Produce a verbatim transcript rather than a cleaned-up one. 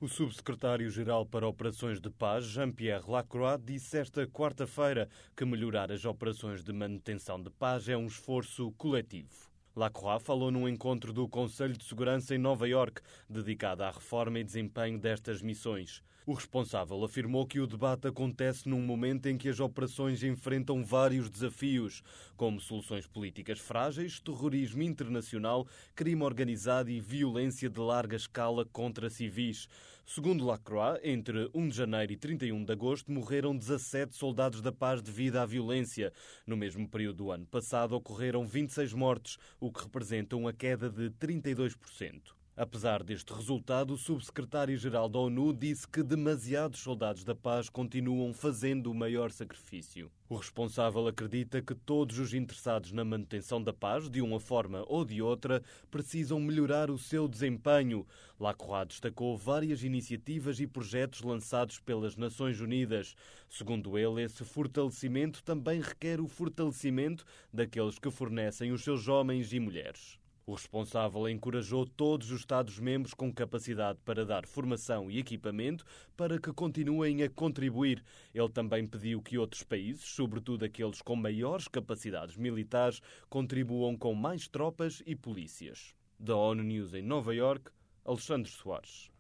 O subsecretário-geral para Operações de Paz, Jean-Pierre Lacroix, disse esta quarta-feira que melhorar as operações de manutenção de paz é um esforço coletivo. Lacroix falou num encontro do Conselho de Segurança em Nova Iorque, dedicado à reforma e desempenho destas missões. O responsável afirmou que o debate acontece num momento em que as operações enfrentam vários desafios, como soluções políticas frágeis, terrorismo internacional, crime organizado e violência de larga escala contra civis. Segundo Lacroix, entre primeiro de janeiro e trinta e um de agosto morreram dezassete soldados da paz devido à violência. No mesmo período do ano passado ocorreram vinte e seis mortes, o que representa uma queda de trinta e dois por cento. Apesar deste resultado, o subsecretário-geral da ONU disse que demasiados soldados da paz continuam fazendo o maior sacrifício. O responsável acredita que todos os interessados na manutenção da paz, de uma forma ou de outra, precisam melhorar o seu desempenho. Lacroix destacou várias iniciativas e projetos lançados pelas Nações Unidas. Segundo ele, esse fortalecimento também requer o fortalecimento daqueles que fornecem os seus homens e mulheres. O responsável encorajou todos os Estados-membros com capacidade para dar formação e equipamento para que continuem a contribuir. Ele também pediu que outros países, sobretudo aqueles com maiores capacidades militares, contribuam com mais tropas e polícias. Da ONU News em Nova Iorque, Alexandre Soares.